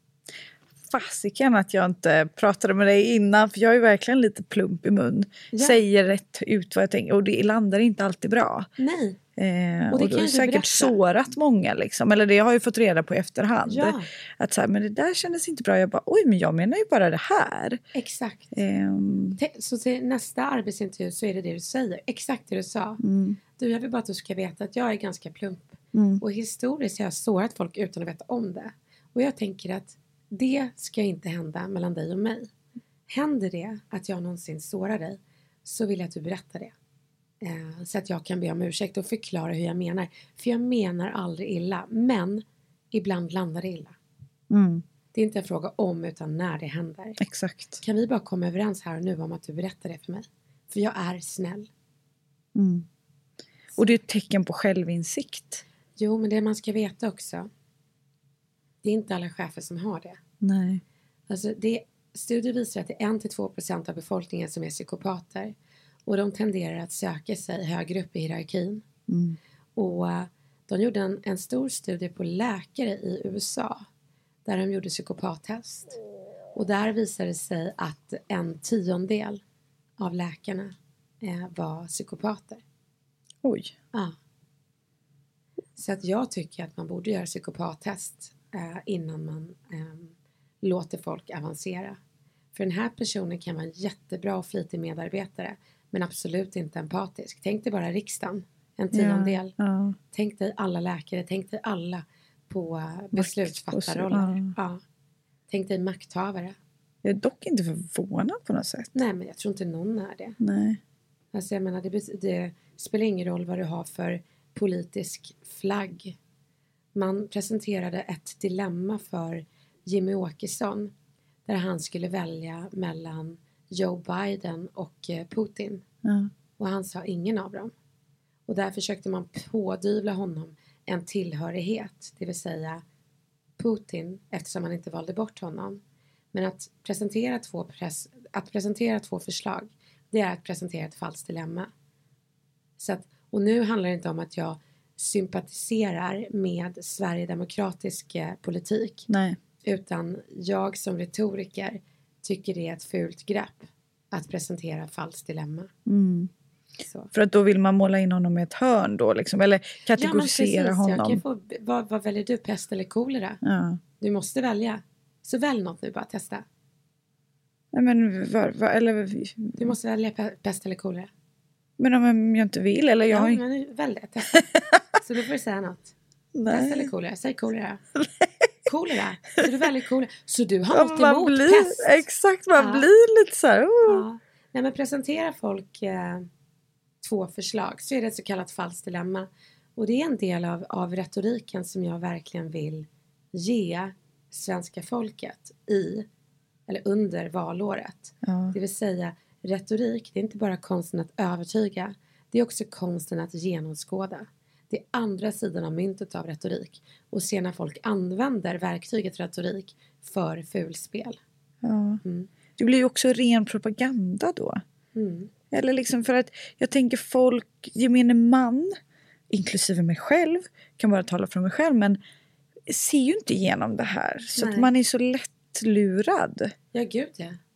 Fasiken att jag inte pratade med dig innan. För jag är verkligen lite plump i mun. Ja. Säger rätt ut vad jag tänker. Och det landar inte alltid bra. Nej. Eh, och, och det har säkert berätta. sårat många liksom. Eller det har jag ju fått reda på i efterhand. Ja. Att så här, men det där kändes inte bra. Jag bara, oj men jag menar ju bara det här. Exakt. Eh, så till nästa arbetsintervju så är det det du säger. Exakt det du sa. Mm. Du, jag vill bara att du ska veta att jag är ganska plump. Mm. Och historiskt har jag sårat folk utan att veta om det. Och jag tänker att det ska inte hända mellan dig och mig. Händer det att jag någonsin sårar dig, så vill jag att du berättar det. Eh, så att jag kan be om ursäkt och förklara hur jag menar. För jag menar aldrig illa. Men ibland landar det illa. Mm. Det är inte en fråga om utan när det händer. Exakt. Kan vi bara komma överens här och nu om att du berättar det för mig? För jag är snäll. Mm. Och det är ett tecken på självinsikt. Jo, men det man ska veta också. Det är inte alla chefer som har det. Nej. Alltså det, studier visar att det är en till två procent av befolkningen som är psykopater. Och de tenderar att söka sig högre upp i hierarkin. Mm. Och de gjorde en, en stor studie på läkare i U S A. Där de gjorde psykopattest. Och där visade det sig att en tiondel av läkarna eh, var psykopater. Oj. Ja. Så att jag tycker att man borde göra psykopattest eh, innan man eh, låter folk avancera. För den här personen kan vara en jättebra och flitig medarbetare. Men absolut inte empatisk. Tänk dig bara riksdagen. En tiondel. Ja, ja. Tänk dig alla läkare. Tänk dig alla på beslutsfattarroller. Ja. Ja. Tänk dig makthavare. Jag är dock inte förvånad på något sätt. Nej, men jag tror inte någon är det. Nej. Alltså jag menar, det, det spelar ingen roll vad du har för politisk flagg. Man presenterade ett dilemma för Jimmy Åkesson. Där han skulle välja mellan Joe Biden och Putin. Ja. Och han sa ingen av dem. Och där försökte man pådyvla honom en tillhörighet. Det vill säga Putin, eftersom man inte valde bort honom. Men att presentera två, pres- att presentera två förslag, det är att presentera ett falskt dilemma. Så att, och nu handlar det inte om att jag sympatiserar med Sverigedemokratisk politik. Nej. Utan jag som retoriker tycker det är ett fult grepp att presentera falskt dilemma. Mm. Så. För att då vill man måla in honom i ett hörn då liksom, eller kategorisera ja, honom. Jag kan få, vad, vad väljer du, pest eller kolera? Ja. Du måste välja. Så välj något nu, bara testa. Nej, men var, var, eller du måste välja pe- pest eller kolera. Men om jag inte vill eller jag. Ja, men välj det, testa. Så då får du säga något. Nej. Pest eller kolera, säg kolera. Kolera, så du väljer kolera. Så du har något man emot blir, pest. Exakt, man ja. blir lite så här. Oh. Ja. Nej, men presentera folk eh, två förslag så är det ett så kallat falskt dilemma. Och det är en del av, av retoriken som jag verkligen vill ge svenska folket i eller under valåret. Ja. Det vill säga retorik, det är inte bara konsten att övertyga, det är också konsten att genomskåda. Det är andra sidan av myntet av retorik. Och se när folk använder verktyget retorik för fulspel. Ja. Mm. Det blir ju också ren propaganda då. Mm. Eller liksom för att jag tänker folk, gemene man, inklusive mig själv, kan bara tala från mig själv, men ser ju inte igenom det här. Så Nej. att man är så lätt lurad. Ja, gud ja.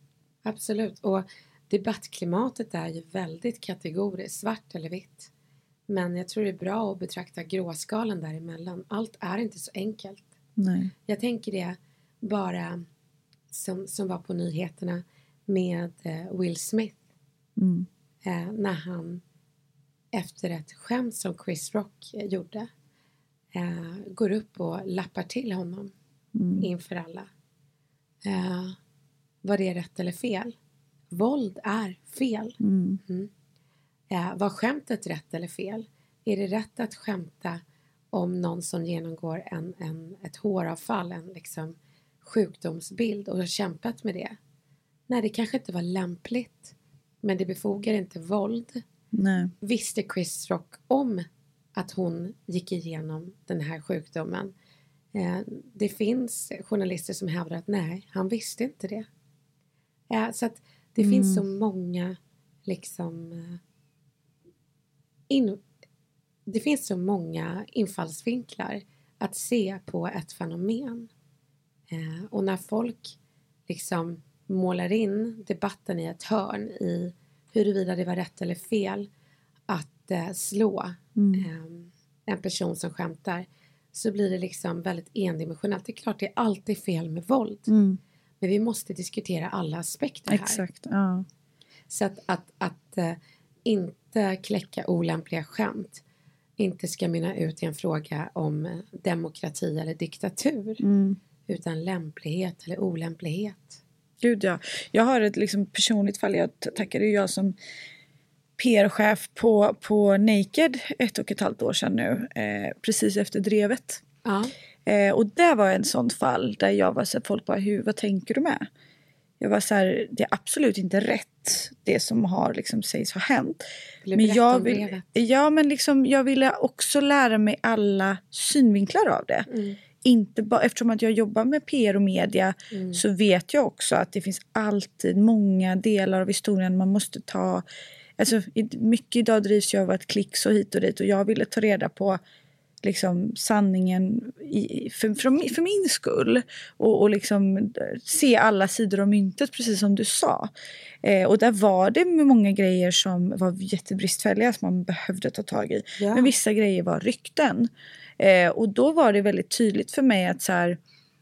Absolut. Och debattklimatet är ju väldigt kategoriskt, svart eller vitt. Men jag tror det är bra att betrakta gråskalan däremellan. Allt är inte så enkelt. Nej. Jag tänker det bara som, som var på nyheterna med eh, Will Smith. Mm. Eh, när han efter ett skämt som Chris Rock eh, gjorde eh, går upp och lappar till honom Mm. inför alla. Eh, var det rätt eller fel? Våld är fel. Mm. Mm. Eh, var skämtet rätt eller fel? Är det rätt att skämta om någon som genomgår en, en, ett håravfall, en liksom sjukdomsbild och har kämpat med det? Nej, det kanske inte var lämpligt, men det befogar inte våld. Nej. Visste Chris Rock om att hon gick igenom den här sjukdomen? Eh, det finns journalister som hävdar att nej, han visste inte det. Eh, så att det Mm. finns så många liksom eh, in, det finns så många infallsvinklar att se på ett fenomen. Eh, och när folk liksom målar in debatten i ett hörn i huruvida det var rätt eller fel att eh, slå Mm. eh, en person som skämtar, så blir det liksom väldigt endimensionellt. Det är klart det är alltid fel med våld. Mm. Men vi måste diskutera alla aspekter här. Exakt, ja. Så att, att, att äh, inte kläcka olämpliga skämt inte ska mynna ut i en fråga om äh, demokrati eller diktatur. Mm. Utan lämplighet eller olämplighet. Gud ja. Jag har ett liksom personligt fall. Jag tackade ju jag som P R-chef på, på Naked ett och ett halvt år sedan nu. Eh, precis efter drevet. Ja. Eh, och det var en sån fall där jag var så att folk bara, hur, vad tänker du med? Jag var så här, det är absolut inte rätt det som har liksom sägs ha hänt. Vill Men berätta jag om vill, brevet? ja, men liksom jag ville också lära mig alla synvinklar av det. Mm. Inte bara, eftersom att jag jobbar med P R och media Mm. så vet jag också att det finns alltid många delar av historien man måste ta. Alltså, mycket idag drivs jag av att klick så hit och dit, och jag ville ta reda på liksom sanningen i, för, för, för min skull och, och liksom se alla sidor av myntet, precis som du sa. Eh, och där var det med många grejer som var jättebristfälliga som man behövde ta tag i. Ja. Men vissa grejer var rykten. Eh, och då var det väldigt tydligt för mig att så här,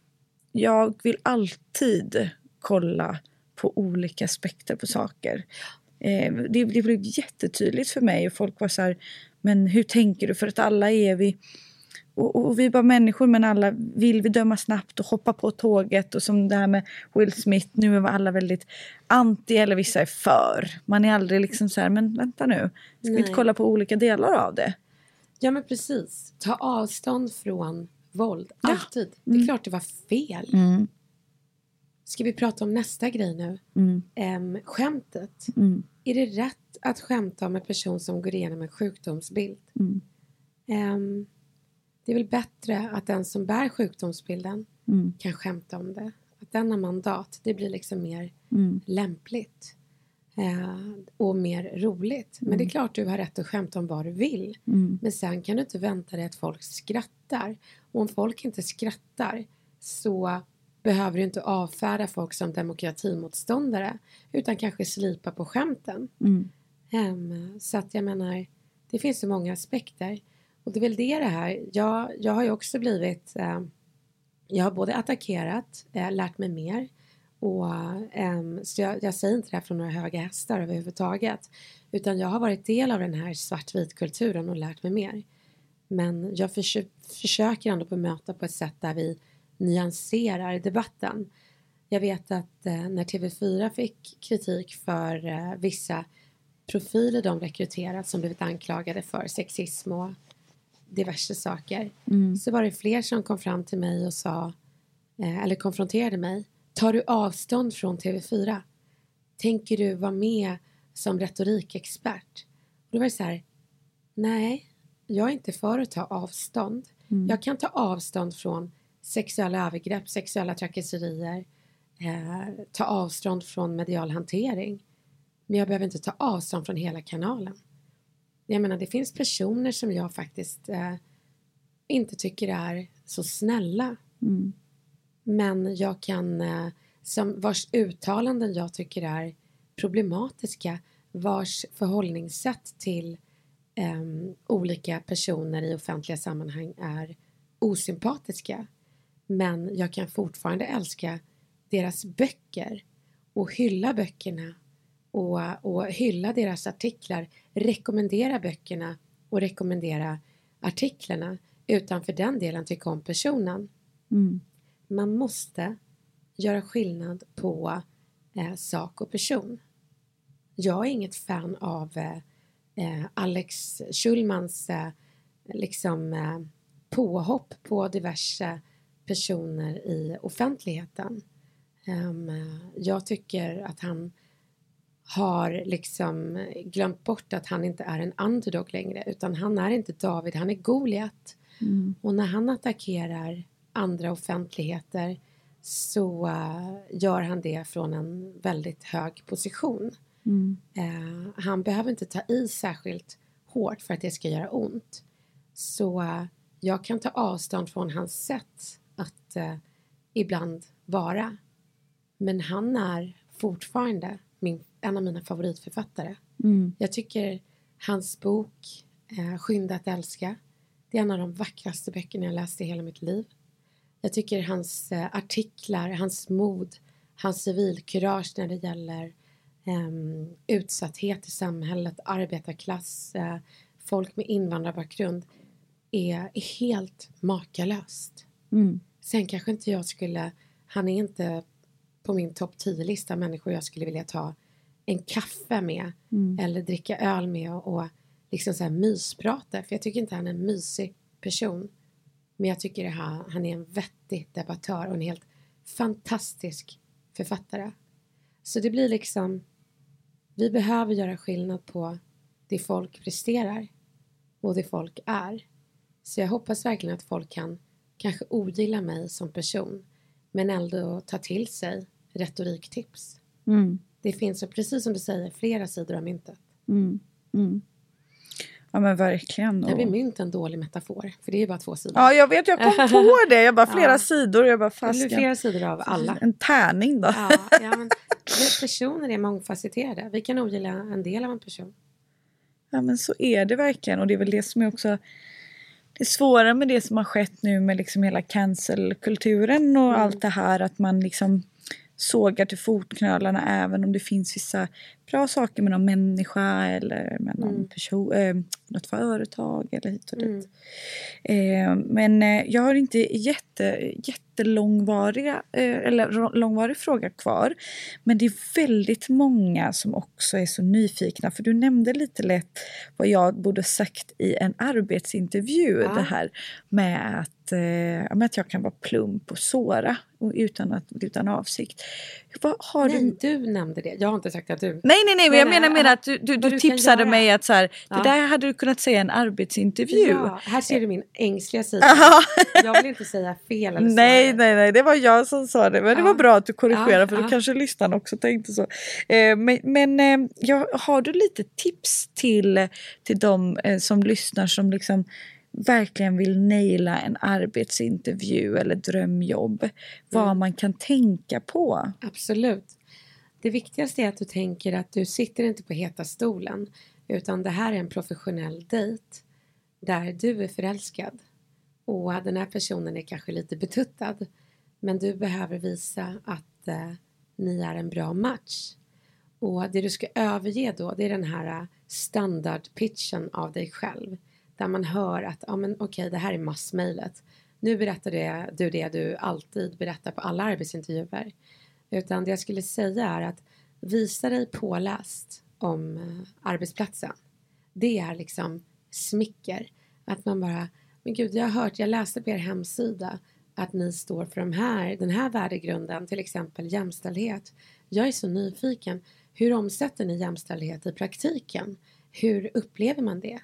jag vill alltid kolla på olika aspekter på saker. Eh, det, det blev jättetydligt för mig, och folk var så här, men hur tänker du? För att alla är vi, och, och vi är bara människor, men alla vill vi döma snabbt och hoppa på tåget. Och som det här med Will Smith, nu är alla väldigt anti eller vissa är för. Man är aldrig liksom så här, men vänta nu, ska vi inte Nej. kolla på olika delar av det? Ja, men precis. Ta avstånd från våld. Ja. Alltid. Det är Mm. klart det var fel. Mm. Ska vi prata om nästa grej nu? Mm. Ehm, skämtet. Mm. Är det rätt att skämta om en person som går igenom en sjukdomsbild? Mm. Ehm, det är väl bättre att den som bär sjukdomsbilden Mm. kan skämta om det. Att den har mandat, det blir liksom mer Mm. lämpligt. Eh, och mer roligt. Men det är klart du har rätt att skämta om vad du vill. Mm. Men sen kan du inte vänta dig att folk skrattar. Och om folk inte skrattar så behöver du inte avfärda folk som demokratimotståndare. Utan kanske slipa på skämten. Mm. Um, så att jag menar, det finns så många aspekter. Och det är väl det det här. Jag, jag har ju också blivit, uh, jag har både attackerat, uh, lärt mig mer. Och, um, så jag, jag säger inte det här från några höga hästar överhuvudtaget. Utan jag har varit del av den här svartvit-kulturen och lärt mig mer. Men jag försö- försöker ändå bemöta på ett sätt där vi nyanserar debatten. Jag vet att eh, när T V fyra fick kritik för eh, vissa profiler de rekryterat som blivit anklagade för sexism och diverse saker. Mm. Så var det fler som kom fram till mig och sa, eh, eller konfronterade mig. Tar du avstånd från T V fyra? Tänker du vara med som retorikexpert? Och då var det så här, nej, jag är inte för att ta avstånd. Mm. Jag kan ta avstånd från sexuella övergrepp, sexuella trakasserier. Eh, ta avstånd från medial hantering. Men jag behöver inte ta avstånd från hela kanalen. Jag menar, det finns personer som jag faktiskt eh, inte tycker är så snälla. Mm. Men jag kan eh, som vars uttalanden jag tycker är problematiska, vars förhållningssätt till um, olika personer i offentliga sammanhang är osympatiska. Men jag kan fortfarande älska deras böcker och hylla böckerna och, och hylla deras artiklar, rekommendera böckerna och rekommendera artiklarna, utan för den delen tycka om personen. Mm. Man måste göra skillnad på eh, sak och person. Jag är inget fan av eh, Alex Schulmans eh, liksom eh, påhopp på diverse personer i offentligheten. Um, jag tycker att han har liksom glömt bort att han inte är en underdog längre, utan han är inte David, han är Goliat. Mm. Och när han attackerar andra offentligheter så uh, gör han det från en väldigt hög position. Mm. Uh, han behöver inte ta i särskilt hårt för att det ska göra ont. Så uh, jag kan ta avstånd från hans sätt att uh, ibland vara. Men han är fortfarande min, en av mina favoritförfattare. Mm. Jag tycker hans bok uh, Skynda att älska, det är en av de vackraste böckerna jag läst i hela mitt liv. Jag tycker hans uh, artiklar, hans mod, hans civilkurage när det gäller um, utsatthet i samhället, arbetarklass, uh, folk med invandrarbakgrund är helt makalöst. Mm. Sen kanske inte jag skulle, han är inte på min topp tio-lista människor jag skulle vilja ta en kaffe med Mm. eller dricka öl med och, och liksom så här mysprata, för jag tycker inte han är en mysig person, men jag tycker att han, han är en vettig debattör och en helt fantastisk författare. Så det blir liksom, vi behöver göra skillnad på det folk presterar och det folk är. Så jag hoppas verkligen att folk kan kanske ogilla mig som person, men ändå ta till sig retoriktips. Mm. Det finns, precis som du säger, flera sidor av myntet. Mm. Mm. Ja, men verkligen. Där blir Och... mynt en dålig metafor, för det är ju bara två sidor. Ja, jag vet, jag kom på det. Jag bara flera Ja. sidor. Jag bara Det fast. blir flera sidor av alla. En tärning då. Ja, ja, men personer är mångfacetterade. Vi kan ogilla en del av en person. Ja, men så är det verkligen. Och det är väl det som är också det svåra med det som har skett nu med liksom hela cancelkulturen och Mm. allt det här, att man liksom sågar till fotknölarna även om det finns vissa bra saker med någon människa eller med någon Mm. person, eh, något företag eller hit och dit. Mm. Eh, men eh, jag har inte jätte, jättelångvariga eh, eller ro- långvarig fråga kvar, men det är väldigt många som också är så nyfikna, för du nämnde lite lätt vad jag borde sagt i en arbetsintervju, Ja. det här med att, eh, med att jag kan vara plump och såra och utan, att, utan avsikt. Vad har Nej, du... du nämnde det. Jag har inte sagt att du... Nej, nej, nej, men jag Nej, menar nej, med att du, du, vad du du kan tipsade göra. mig att så här, Ja. det där hade du kunnat säga i en arbetsintervju. Ja, här ser du min ängsliga sida. Ja. Jag vill inte säga fel eller så. Nej, nej, nej, det var jag som sa det. Men det Ja. var bra att du korrigerade, Ja, för då ja. kanske lyssnaren också tänkte så. Eh, men men eh, jag, har du lite tips till, till de eh, som lyssnar som liksom verkligen vill naila en arbetsintervju eller drömjobb? Vad Mm. man kan tänka på? Absolut. Det viktigaste är att du tänker att du sitter inte på heta stolen, utan det här är en professionell dejt där du är förälskad och den här personen är kanske lite betuttad, men du behöver visa att eh, ni är en bra match. Och det du ska överge då, det är den här standardpitchen av dig själv, där man hör att ja, men okej, det här är massmejlet. Nu berättar det, du det du alltid berättar på alla arbetsintervjuer. Utan det jag skulle säga är att visa dig påläst om eh, arbetsplatsen. Det är liksom smicker. Att man bara, men gud, jag har hört, jag läste på er hemsida att ni står för de här, den här värdegrunden, till exempel jämställdhet. Jag är så nyfiken. Hur omsätter ni jämställdhet i praktiken? Hur upplever man det?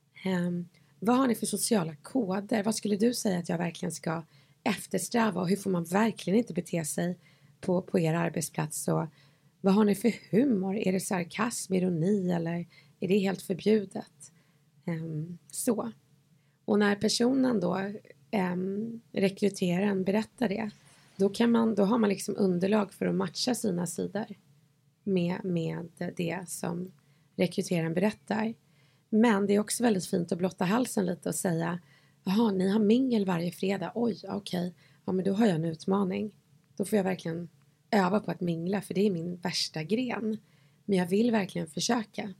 Um, vad har ni för sociala koder? Vad skulle du säga att jag verkligen ska eftersträva? Och hur får man verkligen inte bete sig på, på er arbetsplats? Och vad har ni för humor? Är det sarkasm, ironi eller är det helt förbjudet? Um, så. Och när personen då um, rekryteraren berättar det, då, kan man, då har man liksom underlag för att matcha sina sidor med, med det som rekryteraren berättar. Men det är också väldigt fint att blotta halsen lite och säga, jaha, ni har mingel varje fredag. Oj, okej. Okay. Ja, men då har jag en utmaning. Då får jag verkligen öva på att mingla, för det är min värsta gren. Men jag vill verkligen försöka.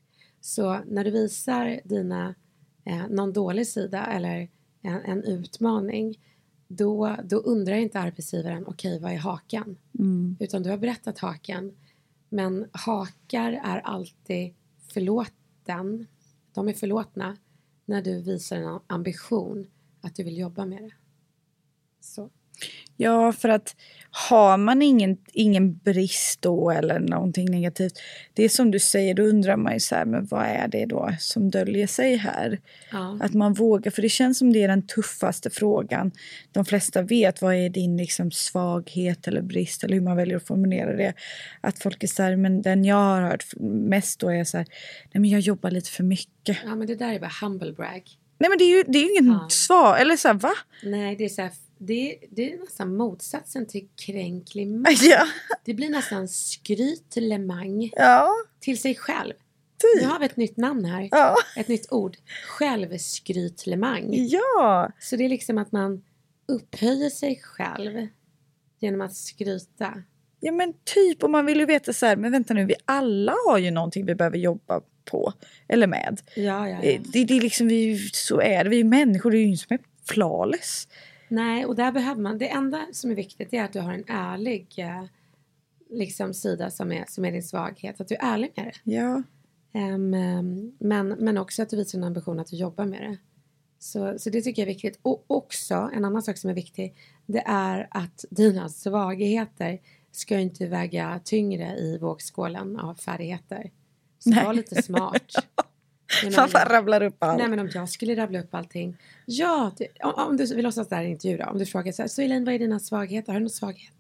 Så när du visar dina, eh, någon dålig sida eller en, en utmaning, då, då undrar inte arbetsgivaren, okej, okay, vad är haken? Mm. Utan du har berättat haken. Men hakar är alltid förlåten. De är förlåtna när du visar en ambition att du vill jobba med det. Så. Ja, för att har man ingen, ingen brist då eller någonting negativt, det är som du säger, då undrar man ju så här, men vad är det då som döljer sig här? Ja. Att man vågar, för det känns som det är den tuffaste frågan. De flesta vet, vad är din liksom svaghet eller brist, eller hur man väljer att formulera det. Att folk är så här, men den jag har hört mest då är så här, nej men jag jobbar lite för mycket. Ja, men det där är bara humble brag. Nej, men det är ju, det är ju ingen Ja. svar, eller så här, va? Nej, det är så här, det, det är nästan motsatsen till kränklig Ja. Det blir nästan skrytlemang Ja. till sig själv. Typ. Nu har vi ett nytt namn här. Ja. Ett nytt ord. Självskrytlemang. Ja. Så det är liksom att man upphöjer sig själv genom att skryta. Ja, men typ, och man vill ju veta så här, men vänta nu, vi alla har ju någonting vi behöver jobba på eller med. Ja, ja, ja. Det, det är liksom, vi, så är det, vi är människor, det är ju ingen som är flawless. Nej, och där behöver man, det enda som är viktigt är att du har en ärlig eh, liksom sida som är, som är din svaghet. Att du är ärlig med det. Ja. Um, um, men, men också att du visar en ambition att du jobbar med det. Så, så det tycker jag är viktigt. Och också, en annan sak som är viktig, det är att dina svagheter ska inte väga tyngre i vågskålen av färdigheter. Så Nej. var lite smart. Nej, Man bara rabblar upp allt. Nej, men om jag skulle rabbla upp allting. Ja, det, om, om du vill låtsas där i intervju då, om du frågar så här, så Elaine, vad är dina svagheter? Har du någon svaghet?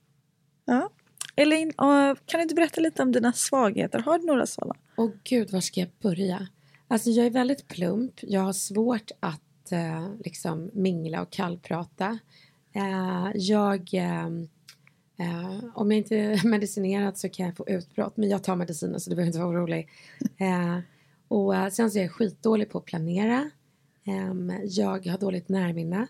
Ja. Elaine, uh, kan du inte berätta lite om dina svagheter? Har du några sådana? Åh gud, var ska jag börja? Alltså jag är väldigt plump. Jag har svårt att eh, liksom mingla och kallprata. Eh, jag... Eh, eh, om jag inte är medicinerad så kan jag få utbrott. Men jag tar mediciner så du behöver inte vara orolig. Eh, och eh, sen så är jag skitdålig på att planera. Eh, jag har dåligt närminne.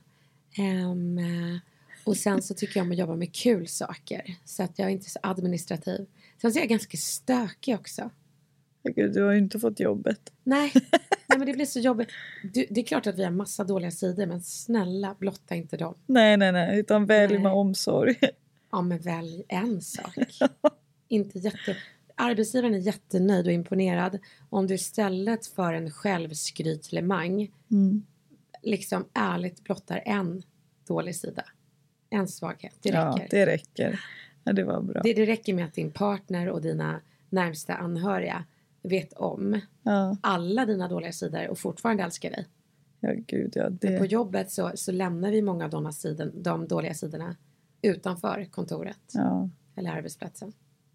Eh, och sen så tycker jag om att jobba med kul saker. Så att jag är inte så administrativ. Sen så är jag ganska stökig också. Gud, du har ju inte fått jobbet. Nej, nej men det blir så jobbigt. Du, det är klart att vi har massa dåliga sidor, men snälla, blotta inte dem. Nej, nej, nej, utan välj Nej. med omsorg. Ja, men välj en sak. Inte jätte... Arbetsgivaren är jättenöjd och imponerad om du istället för en självskrytlemang Mm. liksom ärligt blottar en dålig sida. En svaghet, det Ja, räcker. det räcker. Ja, det var bra. Det, det räcker med att din partner och dina närmsta anhöriga vet om Ja, alla dina dåliga sidor och fortfarande älskar dig. ja gud, ja. Det... På jobbet så, så lämnar vi många av de, sidor, de dåliga sidorna utanför kontoret Ja, eller arbetsplatsen.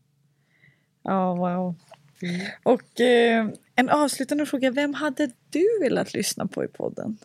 ja wow. Mm. Och eh, en avslutande fråga. Vem hade du velat lyssna på i podden?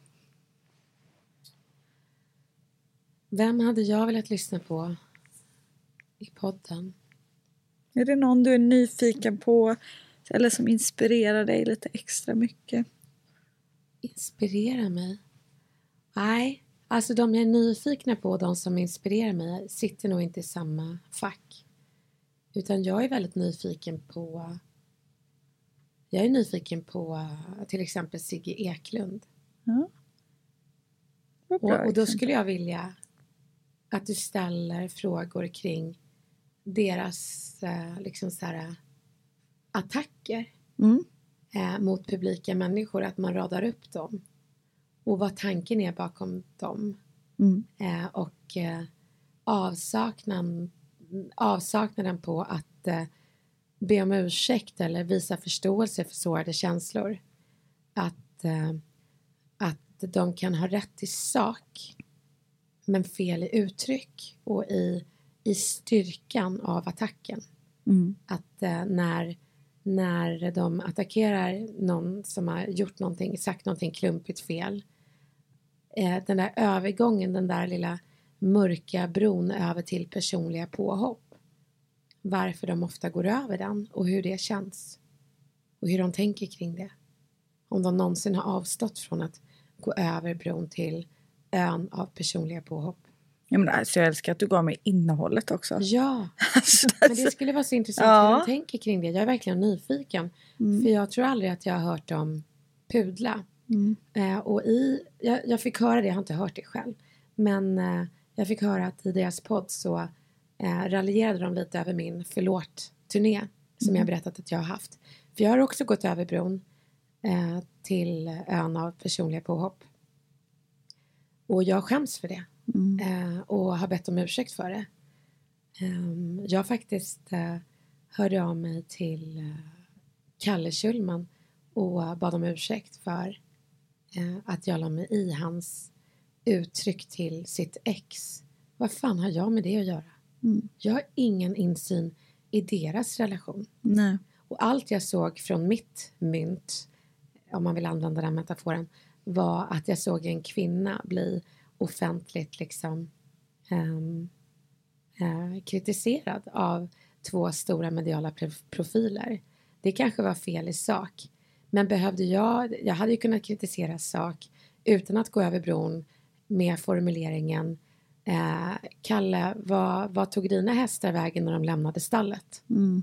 Vem hade jag velat lyssna på i podden? Är det någon du är nyfiken på eller som inspirerar dig lite extra mycket? Inspirera mig? Nej, alltså de jag är nyfikna på, de som inspirerar mig, sitter nog inte i samma fack. Utan jag är väldigt nyfiken på... Jag är nyfiken på till exempel Sigge Eklund. Ja. Vad bra, Och, och då exempel. skulle jag vilja att du ställer frågor kring deras eh, liksom så här, attacker Mm. eh, mot publika människor. Att man radar upp dem. Och vad tanken är bakom dem. Mm. Eh, och eh, avsaknaden, avsaknaden på att eh, be om ursäkt eller visa förståelse för sårade känslor. Att, eh, att de kan ha rätt i sak men fel i uttryck och i, i styrkan av attacken. Mm. Att eh, när, när de attackerar någon som har gjort någonting, sagt någonting klumpigt fel, eh, den där övergången, den där lilla mörka bron över till personliga påhopp. Varför de ofta går över den och hur det känns. Och hur de tänker kring det. Om de någonsin har avstått från att gå över bron till ön av personliga påhopp. Ja, men alltså, jag älskar att du gav mig innehållet också. Ja, alltså, men det skulle vara så intressant ja. hur de tänker kring det. Jag är verkligen nyfiken. Mm. För jag tror aldrig att jag har hört dem pudla. Mm. Eh, och i, jag, jag fick höra det, jag har inte hört det själv. Men eh, jag fick höra att i deras podd så eh, raljerade de lite över min förlåt-turné. Som mm. jag berättat att jag har haft. För jag har också gått över bron eh, till ön av personliga påhopp. Och jag skäms för det. Mm. Eh, och har bett om ursäkt för det. Um, jag faktiskt uh, hörde av mig till uh, Kalle Schulman och uh, bad om ursäkt för uh, att jag la mig i hans uttryck till sitt ex. Vad fan har jag med det att göra? Mm. Jag har ingen insyn i deras relation. Nej. Och allt jag såg från mitt mynt, om man vill använda den metaforen, var att jag såg en kvinna bli offentligt liksom um, uh, kritiserad av två stora mediala profiler. Det kanske var fel i sak. Men behövde jag, jag hade ju kunnat kritisera sak utan att gå över bron med formuleringen uh, Kalle, vad, vad tog dina hästar vägen när de lämnade stallet? Mm.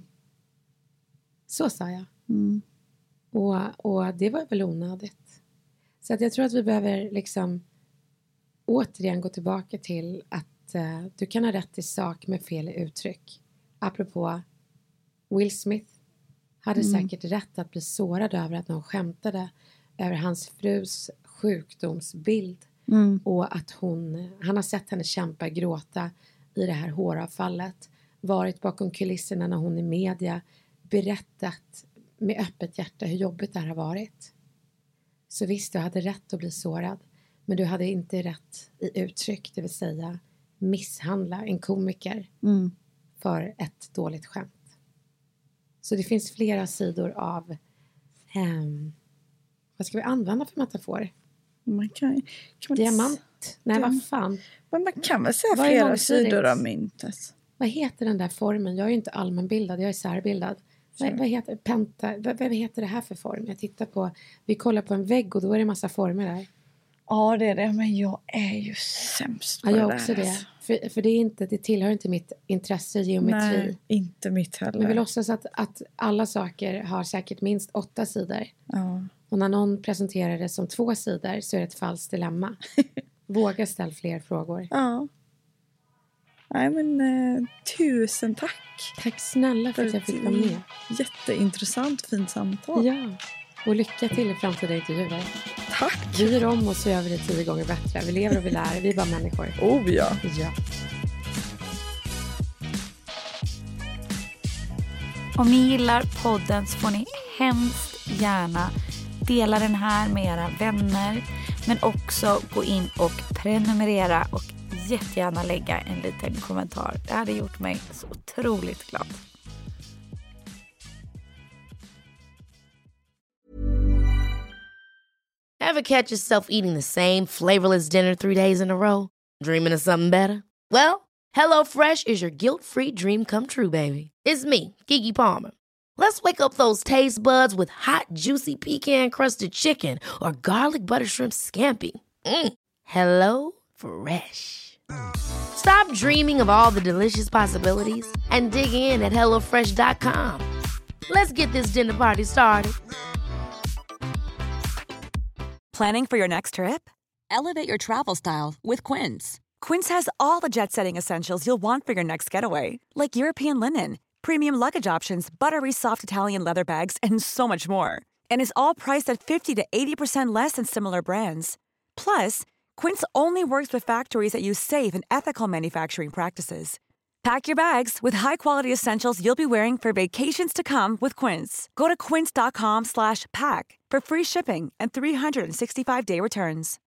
Så sa jag. Mm. Och, och det var väl onödigt. Så att jag tror att vi behöver liksom återigen gå tillbaka till att uh, du kan ha rätt i sak med fel i uttryck. Apropå Will Smith hade mm. säkert rätt att bli sårad över att någon skämtade över hans frus sjukdomsbild. Mm. Och att hon, han har sett henne kämpa, gråta i det här håravfallet. Varit bakom kulisserna när hon i media berättat med öppet hjärta hur jobbigt det här har varit. Så visst, du hade rätt att bli sårad. Men du hade inte rätt i uttryck, det vill säga misshandla en komiker mm. för ett dåligt skämt. Så det finns flera sidor av um, vad ska vi använda för metafor? Man kan, kan man Diamant? Nej, det, vad fan? Men man kan väl säga flera sidor av myntet. Vad heter den där formen? Jag är ju inte allmänbildad, jag är särbildad. Vad, vad, heter, penta, vad, vad heter det här för form? Jag tittar på, vi kollar på en vägg och då är det en massa former där. Ja, det är det. Men jag är ju sämst på ja, jag det också där. Det. För, för det, är inte, det tillhör inte mitt intresse, geometri. Nej, inte mitt heller. Men vi låtsas att, att alla saker har säkert minst åtta sidor. Ja. Och när någon presenterar det som två sidor så är det ett falskt dilemma. Våga ställa fler frågor. Ja. Nej, men eh, tusen tack. Tack snälla för, för att jag fick vara med. Jätteintressant, fint samtal. Ja. Och lycka till i framtida intervjuer. Tack. Vi gör om och så gör vi det tio gånger bättre. Vi lever och vi lär. Vi är bara människor. Oh ja. Ja. Om ni gillar podden så får ni hemskt gärna dela den här med era vänner. Men också gå in och prenumerera och jättegärna lägga en liten kommentar. Det hade gjort mig så otroligt glad. Ever catch yourself eating the same flavorless dinner three days in a row? Dreaming of something better? Well, HelloFresh is your guilt-free dream come true, baby. It's me, Keke Palmer. Let's wake up those taste buds with hot, juicy pecan-crusted chicken or garlic butter shrimp scampi. Mm. Hello Fresh. Stop dreaming of all the delicious possibilities and dig in at hello fresh dot com. Let's get this dinner party started. Planning for your next trip? Elevate your travel style with Quince. Quince has all the jet-setting essentials you'll want for your next getaway, like European linen, premium luggage options, buttery soft Italian leather bags, and so much more. And is all priced at fifty to eighty percent less than similar brands. Plus, Quince only works with factories that use safe and ethical manufacturing practices. Pack your bags with high-quality essentials you'll be wearing for vacations to come with Quince. Go to quince dot com slash pack for free shipping and three sixty-five day returns.